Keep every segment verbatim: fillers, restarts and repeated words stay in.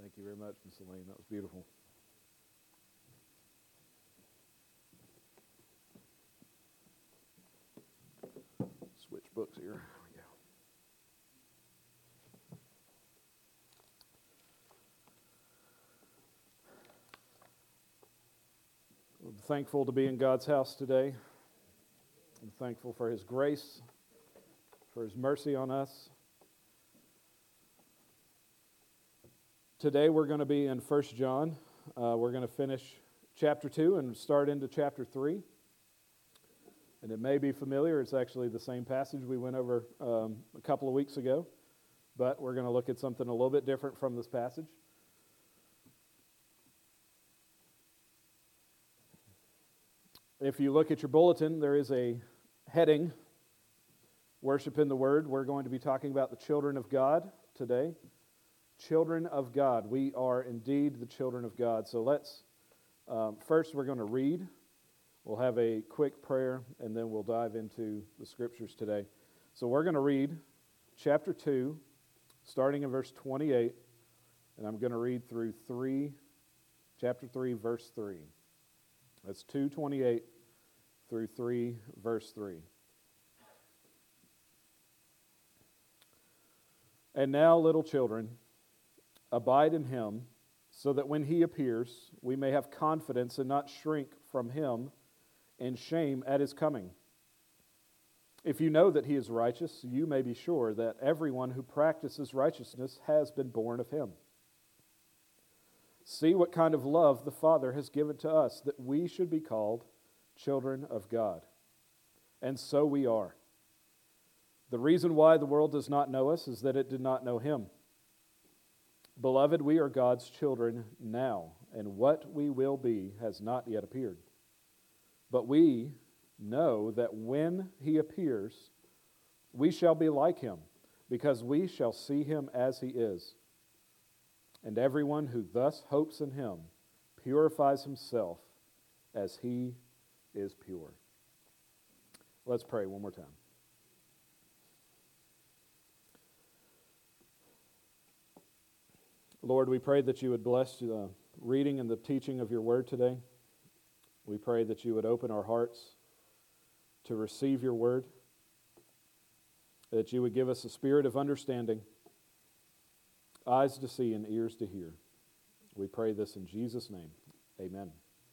Thank you very much, Miss Elaine. That was beautiful. Switch books here. There we go. I'm thankful to be in God's house today. I'm thankful for His grace, for His mercy on us. Today we're going to be in First John. Uh, we're going to finish chapter two and start into chapter three. And it may be familiar. It's actually the same passage we went over um, a couple of weeks ago. But we're going to look at something a little bit different from this passage. If you look at your bulletin, there is a heading, Worship in the Word. We're going to be talking about the children of God today. Children of God. We are indeed the children of God. So let's, um, first we're going to read. We'll have a quick prayer, and then we'll dive into the Scriptures today. So we're going to read chapter two, starting in verse twenty-eight, and I'm going to read through three, chapter three, verse three. That's two twenty-eight through three, verse three. And now, little children, abide in Him, so that when He appears, we may have confidence and not shrink from Him in shame at His coming. If you know that He is righteous, you may be sure that everyone who practices righteousness has been born of Him. See what kind of love the Father has given to us, that we should be called children of God. And so we are. The reason why the world does not know us is that it did not know Him. Beloved, we are God's children now, and what we will be has not yet appeared. But we know that when He appears, we shall be like Him, because we shall see Him as He is. And everyone who thus hopes in Him purifies himself as He is pure. Let's pray one more time. Lord, we pray that You would bless the reading and the teaching of Your word today. We pray that You would open our hearts to receive Your word, that You would give us a spirit of understanding, eyes to see and ears to hear. We pray this in Jesus' name. Amen.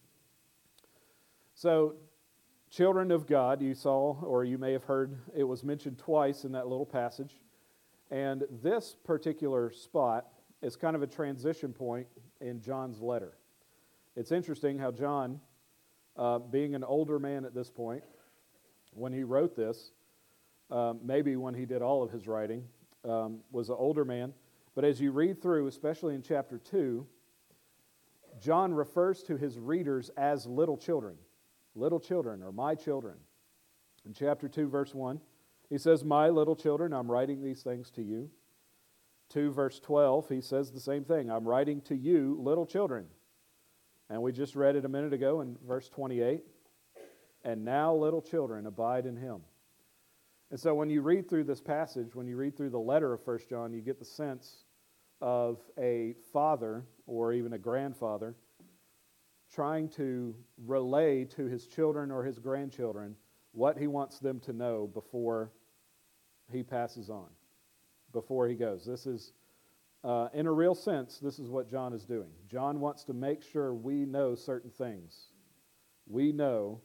So, children of God, you saw, or you may have heard, it was mentioned twice in that little passage. And this particular spot is kind of a transition point in John's letter. It's interesting how John, uh, being an older man at this point, when he wrote this, um, maybe when he did all of his writing, um, was an older man. But as you read through, especially in chapter two, John refers to his readers as little children. Little children, or my children. In chapter two, verse one, he says, "My little children, I'm writing these things to you." two verse twelve, he says the same thing. "I'm writing to you, little children." And we just read it a minute ago in verse twenty-eight. "And now, little children, abide in Him." And so when you read through this passage, when you read through the letter of First John, you get the sense of a father or even a grandfather trying to relay to his children or his grandchildren what he wants them to know before he passes on, before he goes. This is, uh, in a real sense, this is what John is doing. John wants to make sure we know certain things. We know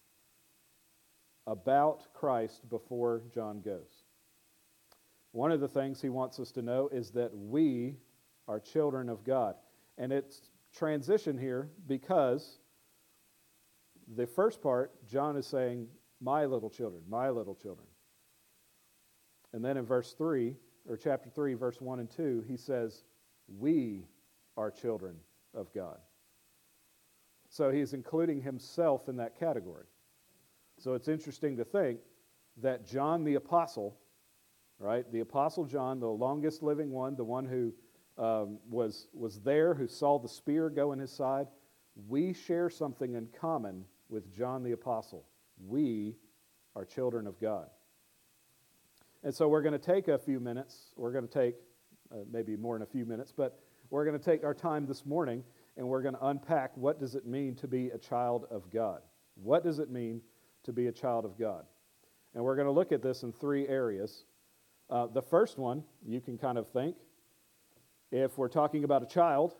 about Christ before John goes. One of the things he wants us to know is that we are children of God. And it's transition here because the first part, John is saying, "My little children, my little children." And then in verse three, or chapter three, verse one and two, he says, "We are children of God." So he's including himself in that category. So it's interesting to think that John the Apostle, right, the Apostle John, the longest living one, the one who um, was, was there, who saw the spear go in his side, we share something in common with John the Apostle. We are children of God. And so we're going to take a few minutes, we're going to take uh, maybe more in a few minutes, but we're going to take our time this morning and we're going to unpack what does it mean to be a child of God. What does it mean to be a child of God? And we're going to look at this in three areas. Uh, the first one, you can kind of think, if we're talking about a child,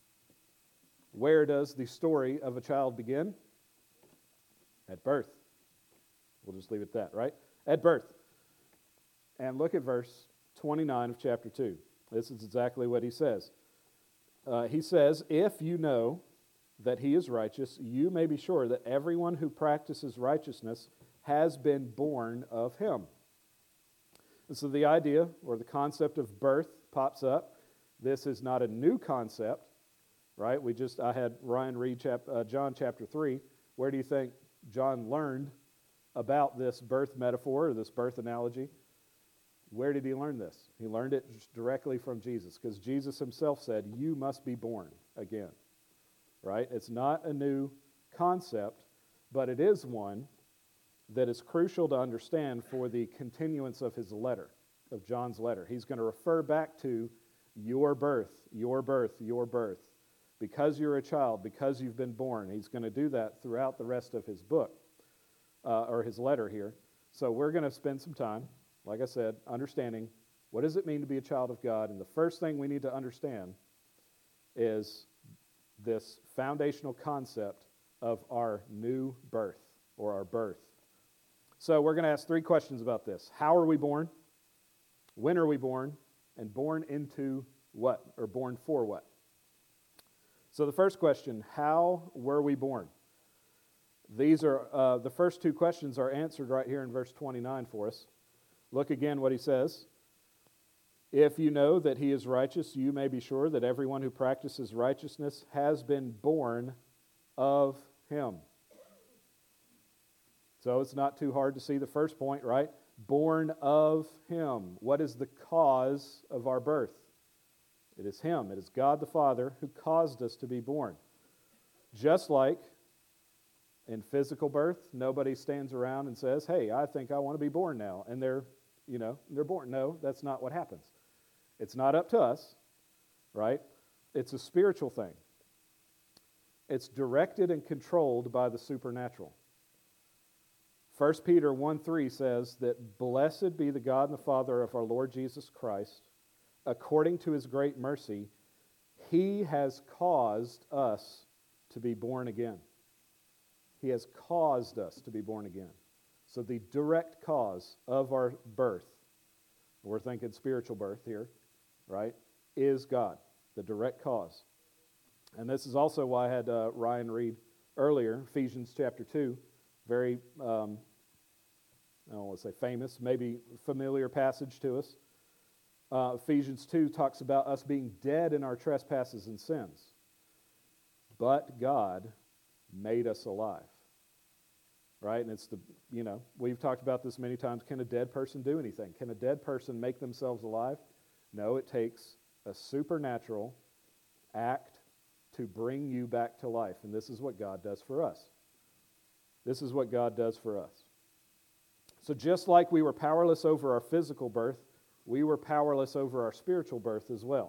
where does the story of a child begin? At birth. We'll just leave it at that, right? At birth. And look at verse twenty-nine of chapter two. This is exactly what he says. Uh, he says, if you know that he is righteous, you may be sure that everyone who practices righteousness has been born of him. And so the idea or the concept of birth pops up. This is not a new concept, right? We just, I had Ryan read chap, uh, John chapter three. Where do you think John learned about this birth metaphor or this birth analogy? Where did he learn this? He learned it directly from Jesus, because Jesus himself said, you must be born again, right? It's not a new concept, but it is one that is crucial to understand for the continuance of his letter, of John's letter. He's going to refer back to your birth, your birth, your birth. Because you're a child, because you've been born. He's going to do that throughout the rest of his book, uh, or his letter here. So we're going to spend some time, like I said, understanding what does it mean to be a child of God. And the first thing we need to understand is this foundational concept of our new birth, or our birth. So we're going to ask three questions about this. How are we born? When are we born? And born into what? Or born for what? So the first question, how were we born? These are, uh, the first two questions are answered right here in verse twenty-nine for us. Look again what he says. If you know that he is righteous, you may be sure that everyone who practices righteousness has been born of him. So it's not too hard to see the first point, right? Born of him. What is the cause of our birth? It is him. It is God the Father who caused us to be born. Just like in physical birth, nobody stands around and says, hey, I think I want to be born now. And they're, you know, they're born. No, that's not what happens. It's not up to us, right? It's a spiritual thing. It's directed and controlled by the supernatural. First Peter one three says that blessed be the God and the Father of our Lord Jesus Christ. According to his great mercy, he has caused us to be born again. He has caused us to be born again. So the direct cause of our birth, we're thinking spiritual birth here, right, is God, the direct cause. And this is also why I had uh, Ryan read earlier, Ephesians chapter two, very, um, I don't want to say famous, maybe familiar passage to us. Uh, Ephesians two talks about us being dead in our trespasses and sins. But God made us alive. Right? And it's the, you know, we've talked about this many times. Can a dead person do anything? Can a dead person make themselves alive? No, it takes a supernatural act to bring you back to life. And this is what God does for us. This is what God does for us. So just like we were powerless over our physical birth, we were powerless over our spiritual birth as well.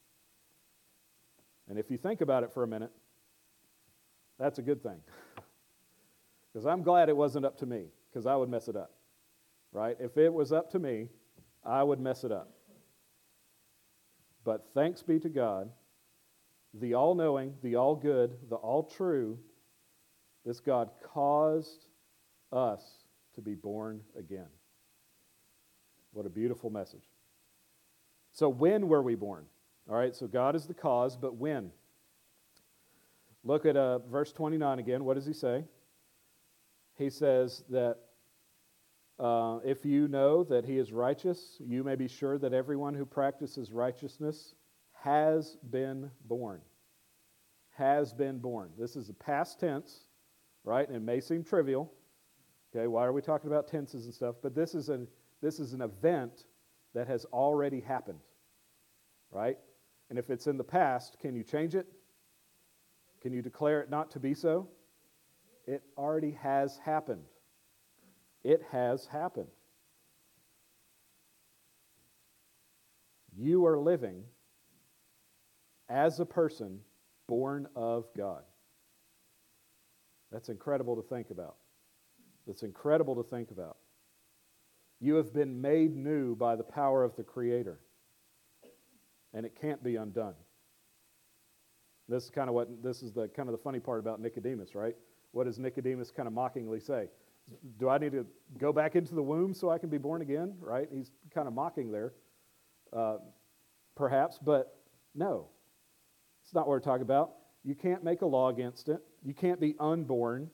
And if you think about it for a minute, that's a good thing. Because I'm glad it wasn't up to me, because I would mess it up. Right? If it was up to me, I would mess it up. But thanks be to God, the all-knowing, the all-good, the all-true, this God caused us to be born again. What a beautiful message. So when were we born? All right, so God is the cause, but when? Look at uh, verse twenty-nine again. What does he say? He says that uh, if you know that he is righteous, you may be sure that everyone who practices righteousness has been born. Has been born. This is a past tense, right? And it may seem trivial. Okay, why are we talking about tenses and stuff? But this is an this is an event that has already happened, right? And if it's in the past, can you change it? Can you declare it not to be so? It already has happened. It has happened. You are living as a person born of God. That's incredible to think about. That's incredible to think about. You have been made new by the power of the Creator, and it can't be undone. This is kind of what this is the kind of the funny part about Nicodemus, right? What does Nicodemus kind of mockingly say? Do I need to go back into the womb so I can be born again? Right? He's kind of mocking there, uh, perhaps, but no, it's not what we're talking about. You can't make a law against it. You can't be unborn.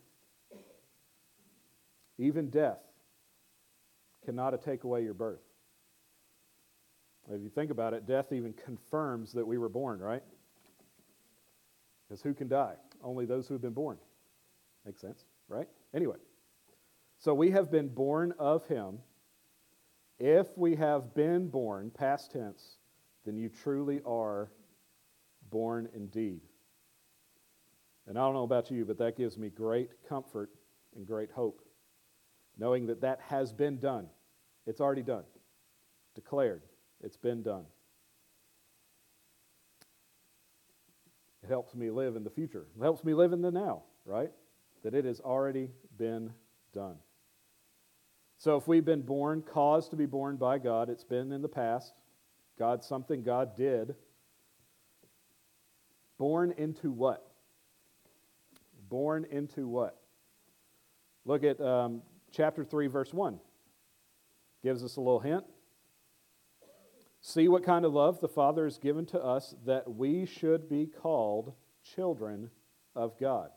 Even death cannot take away your birth. If you think about it, death even confirms that we were born, right? Because who can die? Only those who have been born. Makes sense, right? Anyway, so we have been born of Him. If we have been born, past tense, then you truly are born indeed. And I don't know about you, but that gives me great comfort and great hope, knowing that that has been done. It's already done. Declared. It's been done. It helps me live in the future. It helps me live in the now, right? That it has already been done. So if we've been born, caused to be born by God, it's been in the past. God, something God did. Born into what? Born into what? Look at um, chapter three, verse one. Gives us a little hint. See what kind of love the Father has given to us that we should be called children of God.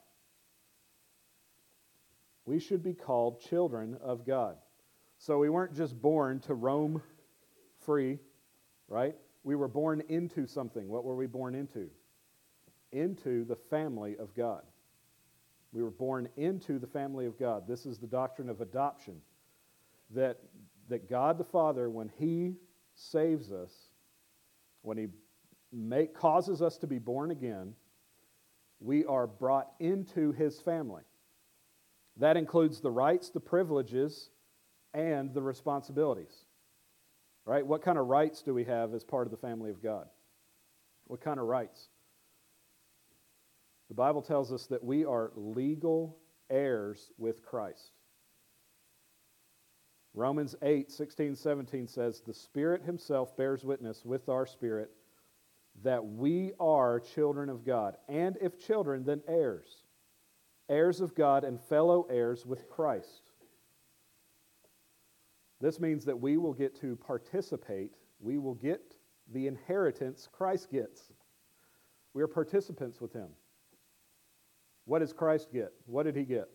We should be called children of God. So we weren't just born to roam free, right? We were born into something. What were we born into? Into the family of God. We were born into the family of God. This is the doctrine of adoption. That, that God the Father, when He saves us, when He make, causes us to be born again, we are brought into His family. That includes the rights, the privileges, and the responsibilities. Right? What kind of rights do we have as part of the family of God? What kind of rights? The Bible tells us that we are legal heirs with Christ. Romans eight, sixteen, seventeen says, the Spirit Himself bears witness with our spirit that we are children of God. And if children, then heirs. Heirs of God and fellow heirs with Christ. This means that we will get to participate. We will get the inheritance Christ gets. We are participants with Him. What does Christ get? What did He get?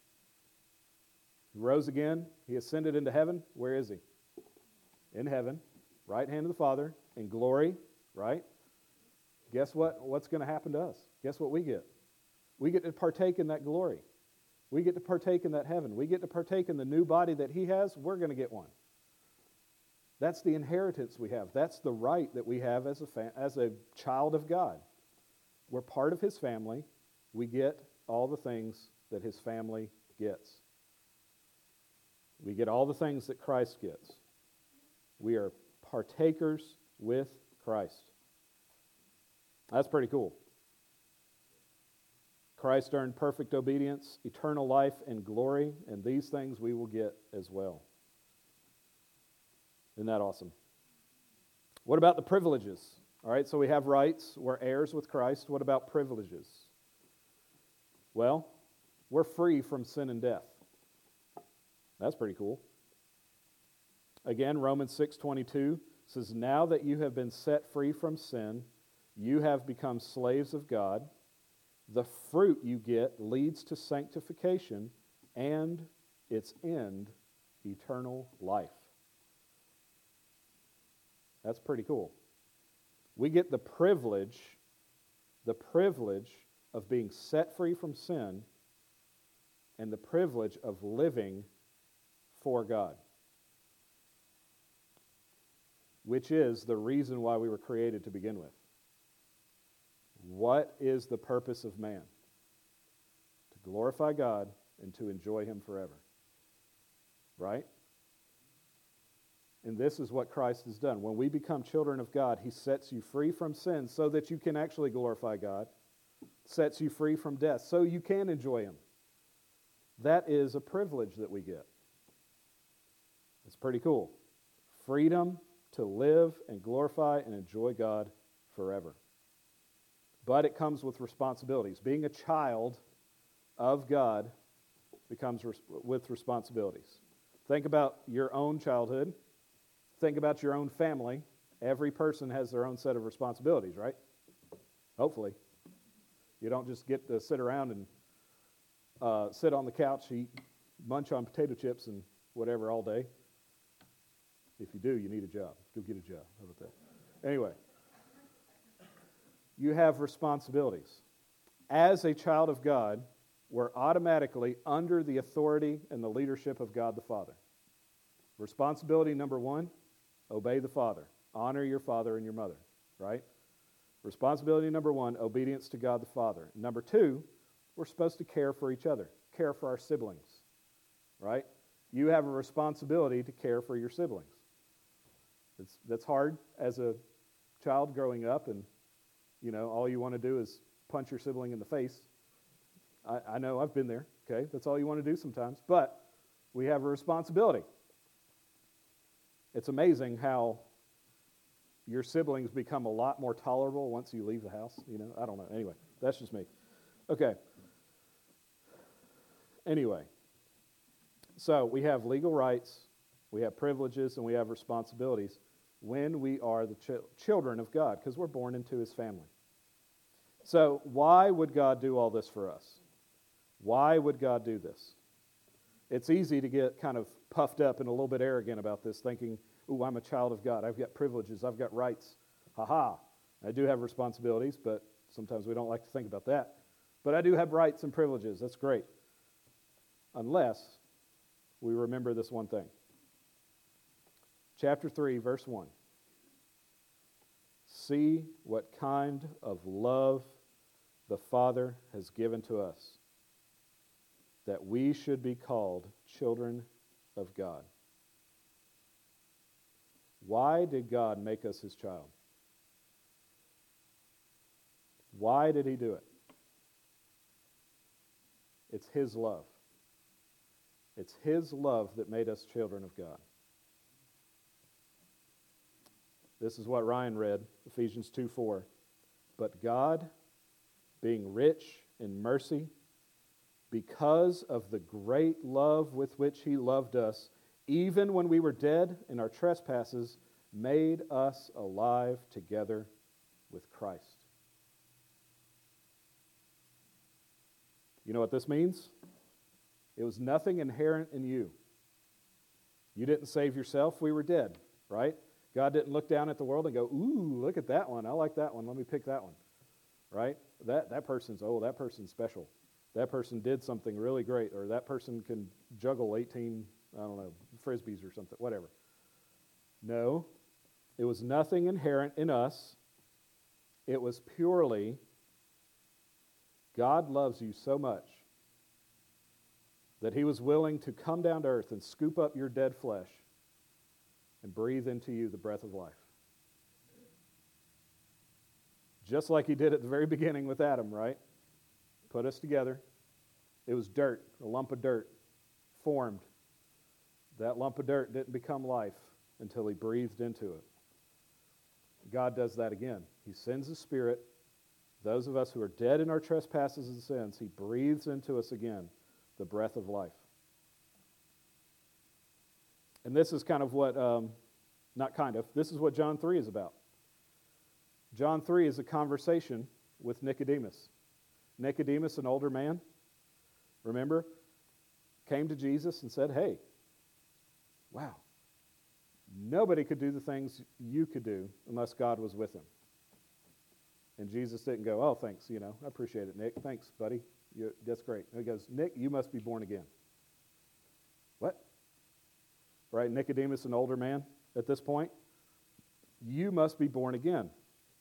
He rose again. He ascended into heaven. Where is He? In heaven. Right hand of the Father. In glory. Right? Guess what? What's going to happen to us? Guess what we get? We get to partake in that glory. We get to partake in that heaven. We get to partake in the new body that He has. We're going to get one. That's the inheritance we have. That's the right that we have as a fa- as a child of God. We're part of His family. We get all the things that His family gets. We get all the things that Christ gets. We are partakers with Christ. That's pretty cool. Christ earned perfect obedience, eternal life, and glory, and these things we will get as well. Isn't that awesome? What about the privileges? All right, so we have rights. We're heirs with Christ. What about privileges? Well, we're free from sin and death. That's pretty cool. Again, Romans six twenty-two says, now that you have been set free from sin, you have become slaves of God. The fruit you get leads to sanctification and its end, eternal life. That's pretty cool. We get the privilege, the privilege of being set free from sin and the privilege of living for God, which is the reason why we were created to begin with. What is the purpose of man? To glorify God and to enjoy Him forever. Right? And this is what Christ has done. When we become children of God, he sets you free from sin so that you can actually glorify God, sets you free from death so you can enjoy him. That is a privilege that we get. It's pretty cool. Freedom to live and glorify and enjoy God forever. But it comes with responsibilities. Being a child of God becomes res- with responsibilities. Think about your own childhood. Think about your own family. Every person has their own set of responsibilities, right? Hopefully. You don't just get to sit around and uh, sit on the couch, eat, munch on potato chips and whatever all day. If you do, you need a job. Go get a job. How about that? Anyway, you have responsibilities. As a child of God, we're automatically under the authority and the leadership of God the Father. Responsibility number one, obey the Father. Honor your father and your mother, right? Responsibility number one, obedience to God the Father. Number two, we're supposed to care for each other, care for our siblings, right? You have a responsibility to care for your siblings. It's, that's hard as a child growing up, and, you know, all you want to do is punch your sibling in the face. I, I know, I've been there, okay? That's all you want to do sometimes, but we have a responsibility. It's amazing how your siblings become a lot more tolerable once you leave the house, you know? I don't know. Anyway, that's just me. Okay. Anyway, so we have legal rights, we have privileges, and we have responsibilities when we are the ch- children of God, because we're born into his family. So why would God do all this for us? Why would God do this? It's easy to get kind of puffed up and a little bit arrogant about this, thinking, ooh, I'm a child of God. I've got privileges. I've got rights. Ha-ha. I do have responsibilities, but sometimes we don't like to think about that. But I do have rights and privileges. That's great. Unless we remember this one thing. Chapter three, verse one. See what kind of love the Father has given to us, that we should be called children of God. Why did God make us his child? Why did he do it? It's his love. It's his love that made us children of God. This is what Ryan read, Ephesians two four. But God, being rich in mercy, because of the great love with which he loved us, even when we were dead in our trespasses, made us alive together with Christ. You know what this means? It was nothing inherent in you. You didn't save yourself. We were dead, right? God didn't look down at the world and go, ooh, look at that one. I like that one. Let me pick that one, right? That, that person's, oh, that person's special. That person did something really great, or that person can juggle eighteen, I don't know, frisbees or something, whatever. No, it was nothing inherent in us. It was purely, God loves you so much that he was willing to come down to earth and scoop up your dead flesh and breathe into you the breath of life. Just like he did at the very beginning with Adam, right? Put us together. It was dirt, a lump of dirt, formed. That lump of dirt didn't become life until he breathed into it. God does that again. He sends his Spirit. Those of us who are dead in our trespasses and sins, he breathes into us again the breath of life. And this is kind of what, um, not kind of, this is what John three is about. John three is a conversation with Nicodemus. Nicodemus, an older man, remember, came to Jesus and said, hey, wow, nobody could do the things you could do unless God was with him. And Jesus didn't go, oh, thanks, you know, I appreciate it, Nick. Thanks, buddy. You, that's great. And he goes, Nick, you must be born again. What? Right, Nicodemus, an older man at this point. You must be born again.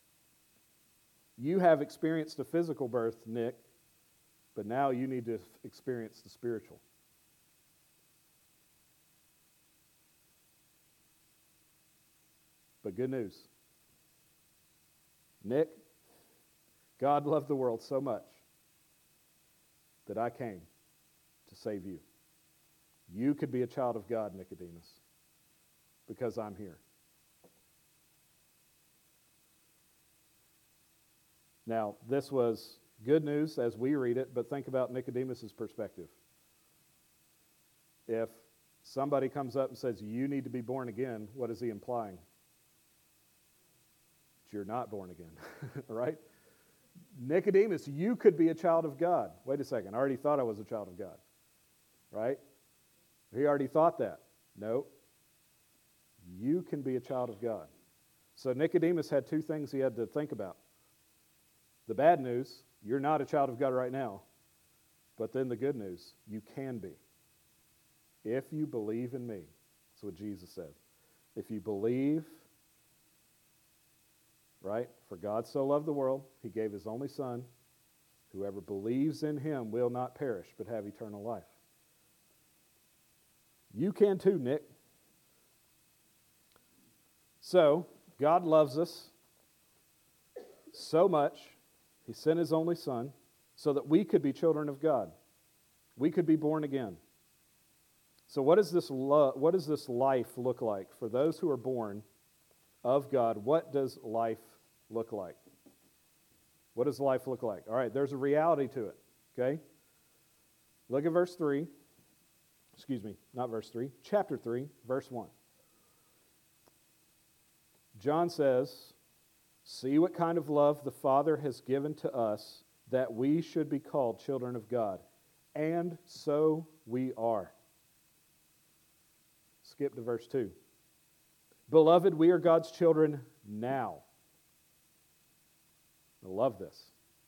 You have experienced a physical birth, Nick, but now you need to experience the spiritual. good news. Nick, God loved the world so much that I came to save you. You could be a child of God, Nicodemus, because I'm here. Now, this was good news as we read it, but think about Nicodemus' perspective. If somebody comes up and says, you need to be born again, what is he implying? That you're not born again, right? Nicodemus, you could be a child of God. Wait a second, I already thought I was a child of God, right? He already thought that. No, you can be a child of God. So Nicodemus had two things he had to think about. The bad news, you're not a child of God right now. But then the good news, you can be. If you believe in me. That's what Jesus said. If you believe, right? For God so loved the world, he gave his only son. Whoever believes in him will not perish, but have eternal life. You can too, Nick. So, God loves us so much, he sent his only son so that we could be children of God. We could be born again. So what does this lo- what does this life look like for those who are born of God? What does life look like? What does life look like? All right, there's a reality to it, okay? Look at verse three. Excuse me, not verse three. Chapter three, verse one. John says, see what kind of love the Father has given to us that we should be called children of God. And so we are. Skip to verse two. Beloved, we are God's children now. I love this.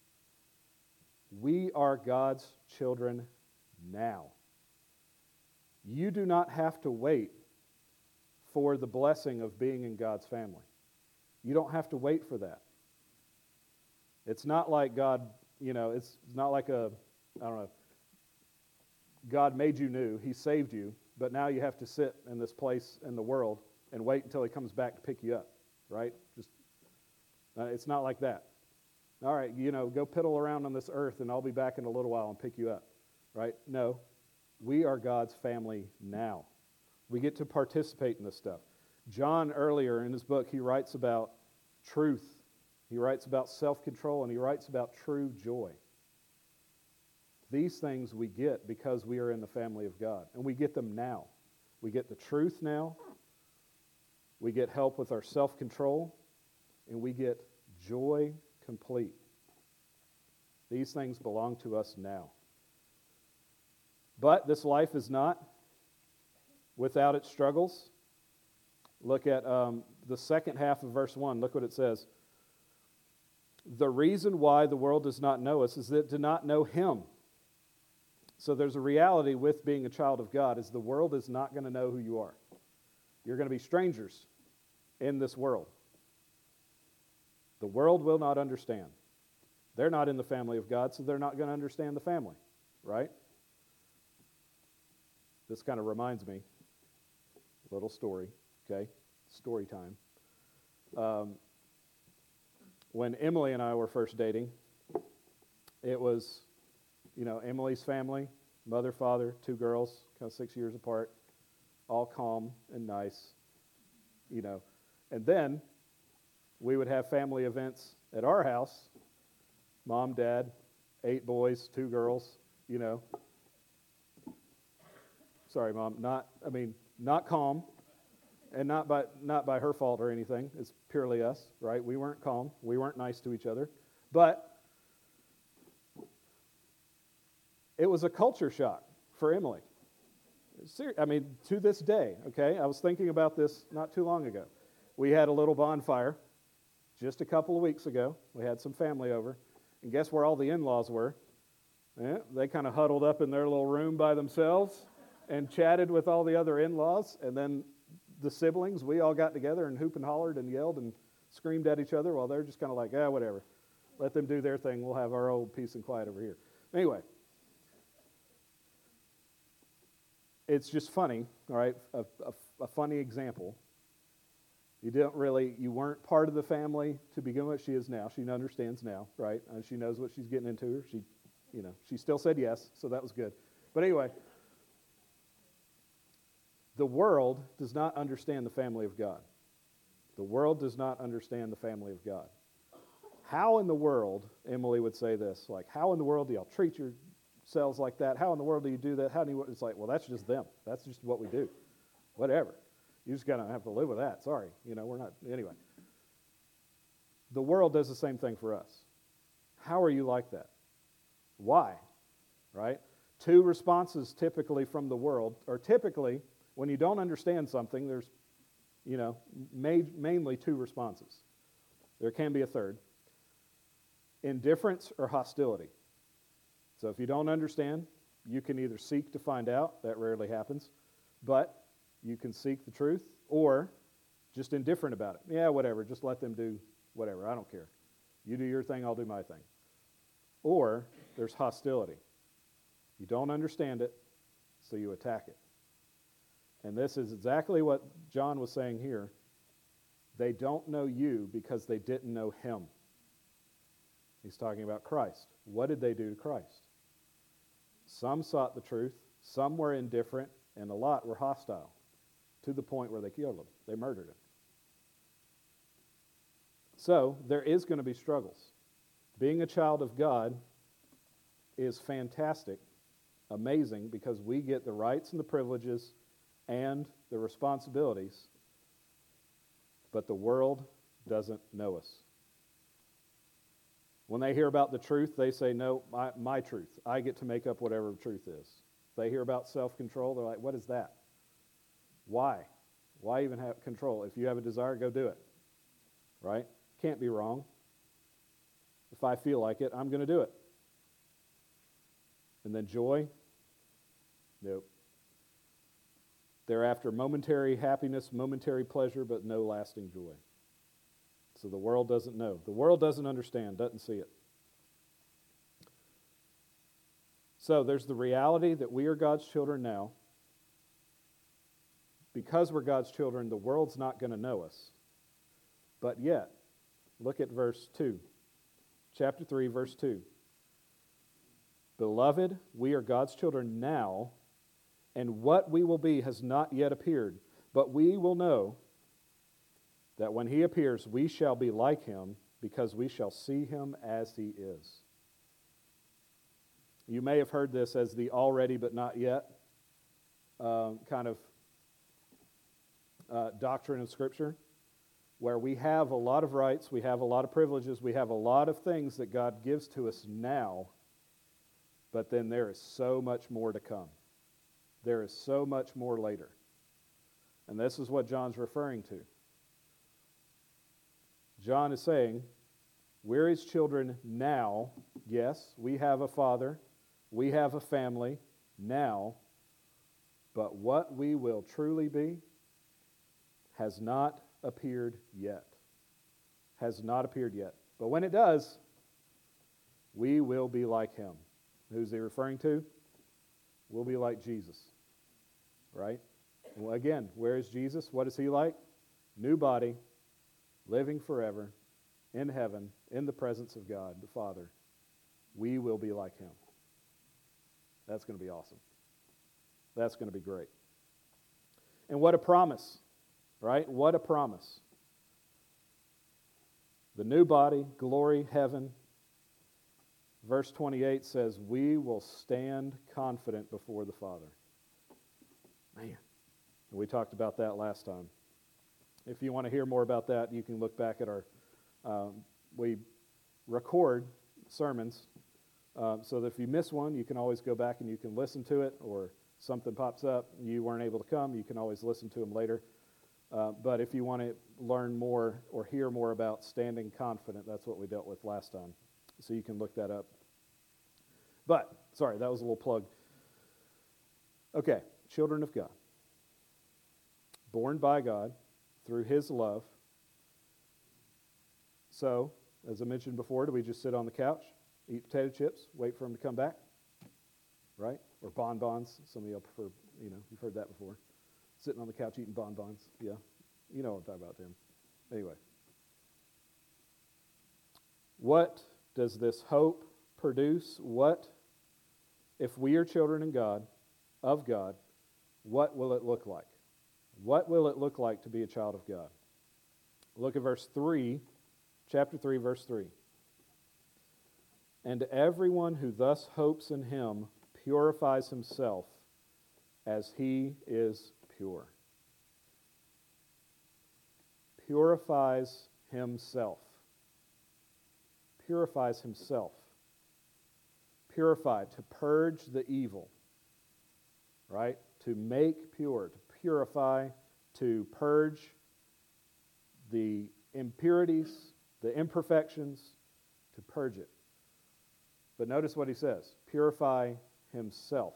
We are God's children now. You do not have to wait for the blessing of being in God's family. You don't have to wait for that. It's not like God, you know, it's not like a, I don't know, God made you new, he saved you, but now you have to sit in this place in the world and wait until he comes back to pick you up, right? Just, uh, it's not like that. All right, you know, go piddle around on this earth and I'll be back in a little while and pick you up, right? No, we are God's family now. We get to participate in this stuff. John, earlier in his book, he writes about truth. He writes about self-control, and he writes about true joy. These things we get because we are in the family of God, and we get them now. We get the truth now. We get help with our self-control, and we get joy complete. These things belong to us now. But this life is not without its struggles. Look at um, the second half of verse one. Look what it says. The reason why the world does not know us is that it did not know him. So there's a reality with being a child of God is the world is not going to know who you are. You're going to be strangers in this world. The world will not understand. They're not in the family of God, so they're not going to understand the family, right? This kind of reminds me, little story. Okay, story time. Um, when Emily and I were first dating, it was, you know, Emily's family, mother, father, two girls, kind of six years apart, all calm and nice, you know. And then we would have family events at our house, mom, dad, eight boys, two girls, you know. Sorry, Mom, not, I mean, not calm. And not by not by her fault or anything. It's purely us, right? We weren't calm. We weren't nice to each other. But it was a culture shock for Emily. Ser- I mean, to this day, okay? I was thinking about this not too long ago. We had a little bonfire just a couple of weeks ago. We had some family over. And guess where all the in-laws were? Yeah, they kind of huddled up in their little room by themselves and chatted with all the other in-laws. And then the siblings, we all got together and hooped and hollered and yelled and screamed at each other while they're just kind of like, ah, whatever. Let them do their thing. We'll have our old peace and quiet over here. Anyway, it's just funny, all right, a, a, a funny example. You didn't really, you weren't part of the family to begin with. She is now. She understands now, right? And she knows what she's getting into. She, you know, she still said yes, so that was good. But anyway, the world does not understand the family of God. The world does not understand the family of God. How in the world, Emily would say this, like, how in the world do y'all treat yourselves like that? How in the world do you do that? How do you, it's like, well, that's just them. That's just what we do. Whatever. You just gotta have to live with that. Sorry. You know, we're not, anyway. The world does the same thing for us. How are you like that? Why? Right? Two responses typically from the world, or typically, when you don't understand something, there's, you know, ma- mainly two responses. There can be a third. Indifference or hostility. So if you don't understand, you can either seek to find out, that rarely happens, but you can seek the truth, or just indifferent about it. Yeah, whatever, just let them do whatever, I don't care. You do your thing, I'll do my thing. Or there's hostility. You don't understand it, so you attack it. And this is exactly what John was saying here. They don't know you because they didn't know him. He's talking about Christ. What did they do to Christ? Some sought the truth, some were indifferent, and a lot were hostile, to the point where they killed him. They murdered him. So, there is going to be struggles. Being a child of God is fantastic, amazing, because we get the rights and the privileges and the responsibilities, but the world doesn't know us. When they hear about the truth, they say, no, my, my truth. I get to make up whatever truth is. If they hear about self-control, they're like, what is that? Why? Why even have control? If you have a desire, go do it. Right? Can't be wrong. If I feel like it, I'm going to do it. And then joy? Nope. They're after momentary happiness, momentary pleasure, but no lasting joy. So the world doesn't know. The world doesn't understand, doesn't see it. So there's the reality that we are God's children now. Because we're God's children, the world's not going to know us. But yet, look at verse two. Chapter three, verse two. Beloved, we are God's children now, and what we will be has not yet appeared. But we will know that when he appears, we shall be like him, because we shall see him as he is. You may have heard this as the already but not yet um, kind of uh, doctrine of Scripture, where we have a lot of rights, we have a lot of privileges, we have a lot of things that God gives to us now, but then there is so much more to come. There is so much more later. And this is what John's referring to. John is saying, we're his children now. Yes, we have a father. We have a family now. But what we will truly be has not appeared yet. Has not appeared yet. But when it does, we will be like him. Who's he referring to? We'll be like Jesus. Right? Well, again, where is Jesus? What is he like? New body. Living forever, in heaven, in the presence of God, the Father. We will be like him. That's going to be awesome. That's going to be great. And what a promise, right? What a promise. The new body, glory, heaven. Verse twenty-eight says, we will stand confident before the Father. Man, we talked about that last time. If you want to hear more about that, you can look back at our, um, we record sermons, uh, so that if you miss one, you can always go back and you can listen to it, or something pops up, you weren't able to come, you can always listen to them later. Uh, but if you want to learn more or hear more about standing confident, that's what we dealt with last time. So you can look that up. But, sorry, that was a little plug. Okay, children of God. Born by God. Through his love. So, as I mentioned before, do we just sit on the couch, eat potato chips, wait for him to come back? Right? Or bonbons. Some of y'all prefer, you know, you've heard that before. Sitting on the couch eating bonbons. Yeah. You know what I'm talking about, Tim. Anyway. What does this hope produce? What, if we are children in God, of God, what will it look like? What will it look like to be a child of God? Look at verse three, chapter three, verse three. And everyone who thus hopes in him purifies himself as he is pure. Purifies himself. Purifies himself. Purify, to purge the evil. Right? To make pure, to purify, to purge the impurities, the imperfections, to purge it. But notice what he says, purify himself.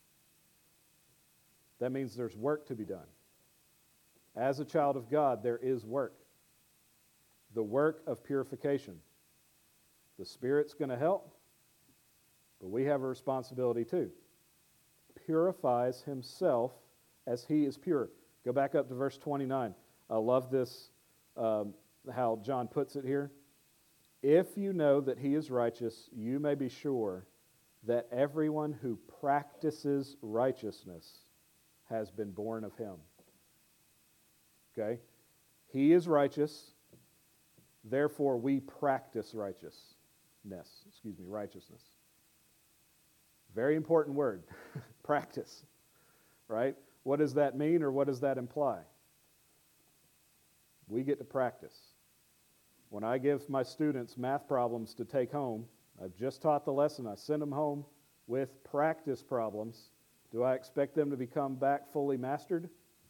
That means there's work to be done. As a child of God, there is work. The work of purification. The Spirit's going to help, but we have a responsibility too. Purifies himself as he is pure. Go back up to verse twenty-nine. I love this, um, how John puts it here. If you know that he is righteous, you may be sure that everyone who practices righteousness has been born of him. Okay? He is righteous, therefore we practice righteousness. Excuse me, righteousness. Very important word, practice, right? What does that mean or what does that imply? We get to practice. When I give my students math problems to take home, I've just taught the lesson, I send them home with practice problems. Do I expect them to become back fully mastered?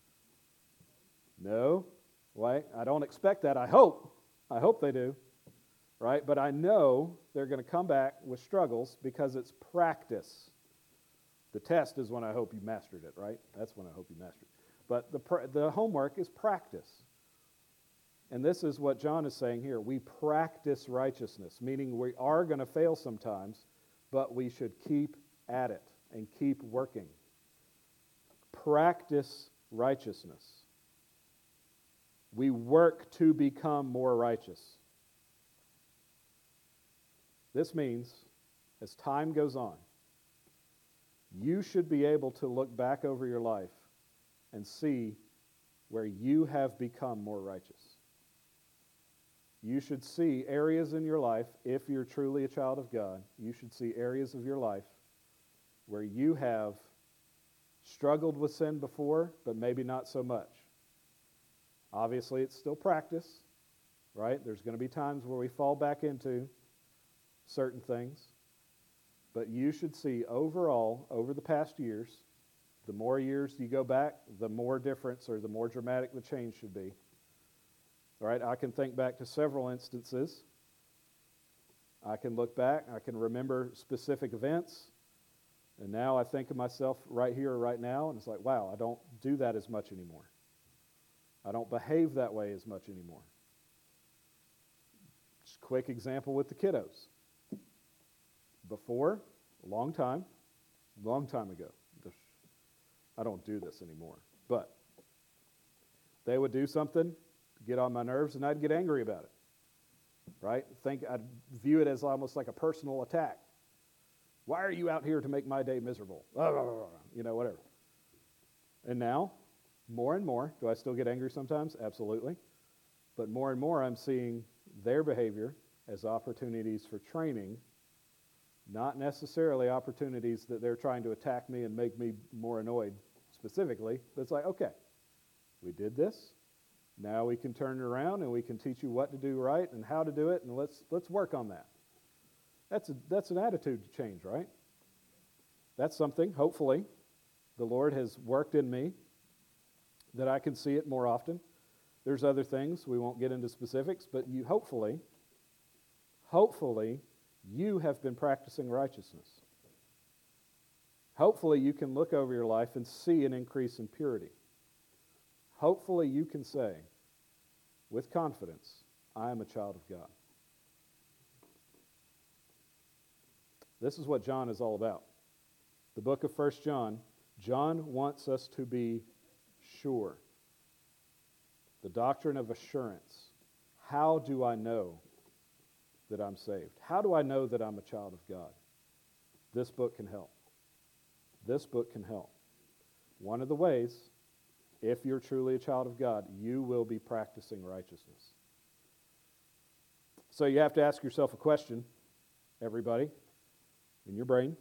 No. Why? I don't expect that. I hope. I hope they do. Right? But I know they're going to come back with struggles because it's practice. The test is when I hope you mastered it, right? That's when I hope you mastered it. But the pr- the homework is practice. And this is what John is saying here. We practice righteousness, meaning we are going to fail sometimes, but we should keep at it and keep working. Practice righteousness. We work to become more righteous. This means, as time goes on, you should be able to look back over your life and see where you have become more righteous. You should see areas in your life, if you're truly a child of God, you should see areas of your life where you have struggled with sin before, but maybe not so much. Obviously, it's still practice, right? There's going to be times where we fall back into certain things. But you should see overall, over the past years, the more years you go back, the more difference or the more dramatic the change should be. All right, I can think back to several instances. I can look back, I can remember specific events, and now I think of myself right here, right now, and it's like, wow, I don't do that as much anymore. I don't behave that way as much anymore. Just a quick example with the kiddos. Before, a long time, long time ago, I don't do this anymore, but they would do something, get on my nerves, and I'd get angry about it, right? Think I'd view it as almost like a personal attack. Why are you out here to make my day miserable? You know, whatever. And now, more and more, do I still get angry sometimes? Absolutely. But more and more, I'm seeing their behavior as opportunities for training, not necessarily opportunities that they're trying to attack me and make me more annoyed specifically. But it's like, okay, we did this. Now we can turn it around and we can teach you what to do right and how to do it, and let's let's work on that. That's a, that's an attitude change, right? That's something, hopefully, the Lord has worked in me that I can see it more often. There's other things, we won't get into specifics, but you hopefully, hopefully, you have been practicing righteousness. Hopefully you can look over your life and see an increase in purity. Hopefully you can say, with confidence, I am a child of God. This is what John is all about. The book of First John, John wants us to be sure. The doctrine of assurance. How do I know that I'm saved? How do I know that I'm a child of God? This book can help. This book can help. One of the ways, if you're truly a child of God, you will be practicing righteousness. So you have to ask yourself a question, everybody, in your brain.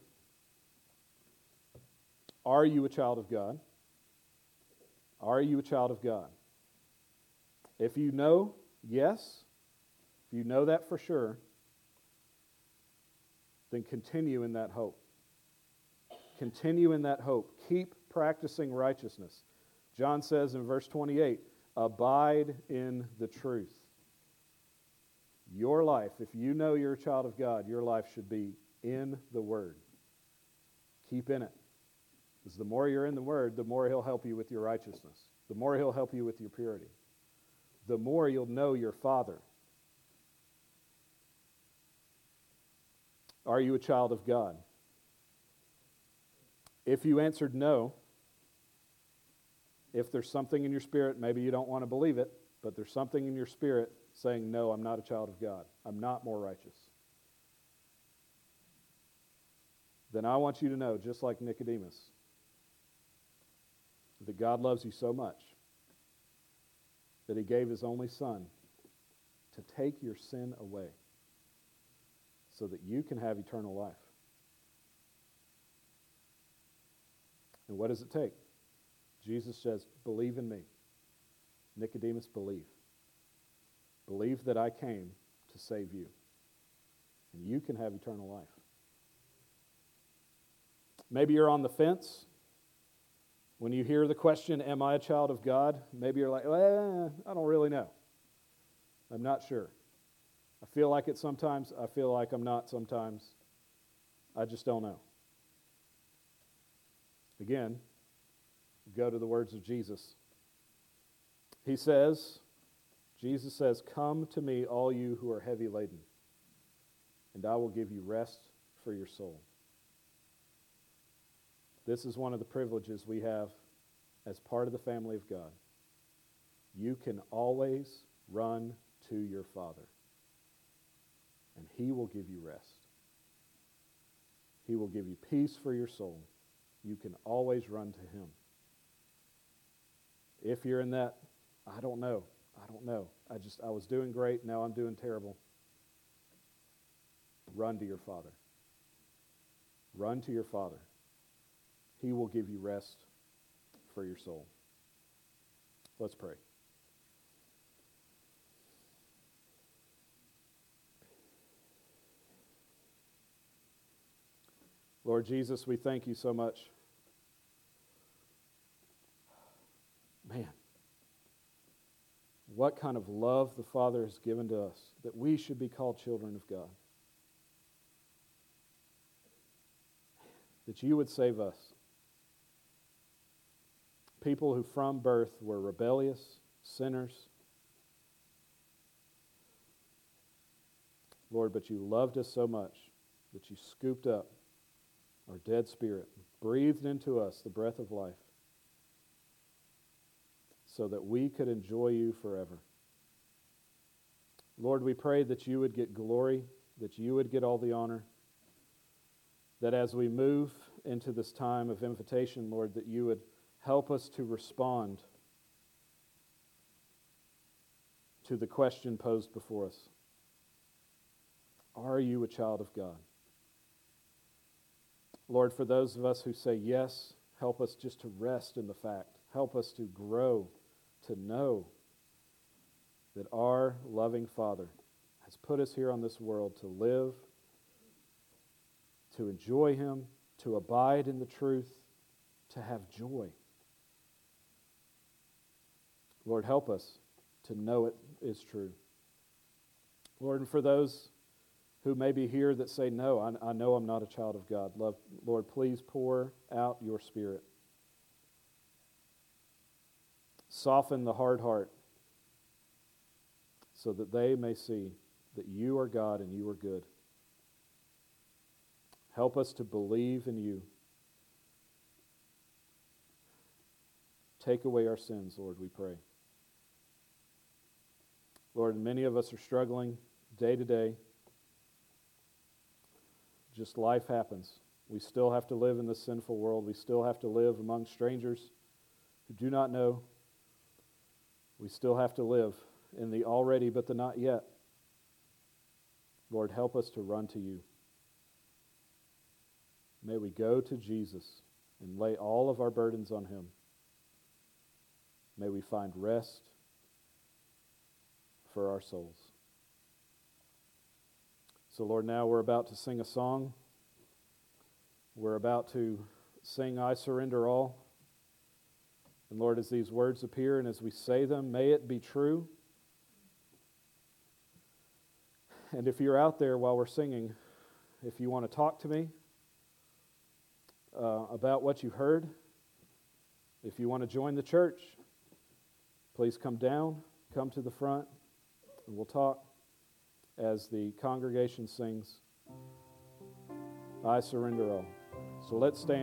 Are you a child of God? Are you a child of God? If you know, yes, if you know that for sure, then continue in that hope. Continue in that hope. Keep practicing righteousness. John says in verse twenty-eight, abide in the truth. Your life, if you know you're a child of God, your life should be in the Word. Keep in it. Because the more you're in the Word, the more He'll help you with your righteousness. The more He'll help you with your purity. The more you'll know your Father. Are you a child of God? If you answered no, if there's something in your spirit, maybe you don't want to believe it, but there's something in your spirit saying, no, I'm not a child of God. I'm not more righteous. Then I want you to know, just like Nicodemus, that God loves you so much that He gave His only Son to take your sin away so that you can have eternal life. And what does it take? Jesus says, believe in me. Nicodemus, believe. Believe that I came to save you. And you can have eternal life. Maybe you're on the fence. When you hear the question, am I a child of God? Maybe you're like, well, I don't really know. I'm not sure. I feel like it sometimes. I feel like I'm not sometimes. I just don't know. Again, go to the words of Jesus. He says, Jesus says, come to me, all you who are heavy laden, and I will give you rest for your soul. This is one of the privileges we have as part of the family of God. You can always run to your Father, and He will give you rest. He will give you peace for your soul. You can always run to Him. If you're in that, I don't know, I don't know. I just, I was doing great, now I'm doing terrible. Run to your Father. Run to your Father. He will give you rest for your soul. Let's pray. Lord Jesus, we thank you so much. Man, what kind of love the Father has given to us that we should be called children of God. That you would save us. People who from birth were rebellious, sinners. Lord, but you loved us so much that you scooped up our dead spirit, breathed into us the breath of life so that we could enjoy you forever. Lord, we pray that you would get glory, that you would get all the honor, that as we move into this time of invitation, Lord, that you would help us to respond to the question posed before us. Are you a child of God? Lord, for those of us who say yes, help us just to rest in the fact. Help us to grow, to know that our loving Father has put us here on this world to live, to enjoy Him, to abide in the truth, to have joy. Lord, help us to know it is true. Lord, and for those who may be here that say, no, I, I know I'm not a child of God. Love, Lord, please pour out your Spirit. Soften the hard heart so that they may see that you are God and you are good. Help us to believe in you. Take away our sins, Lord, we pray. Lord, many of us are struggling day to day. Just life happens. We still have to live in this sinful world. We still have to live among strangers who do not know. We still have to live in the already but the not yet. Lord, help us to run to you. May we go to Jesus and lay all of our burdens on him. May we find rest for our souls. So, Lord, now we're about to sing a song. We're about to sing I Surrender All. And Lord, as these words appear and as we say them, may it be true. And if you're out there while we're singing, if you want to talk to me uh, about what you heard, if you want to join the church, please come down, come to the front, and we'll talk as the congregation sings, I Surrender All. So let's stand.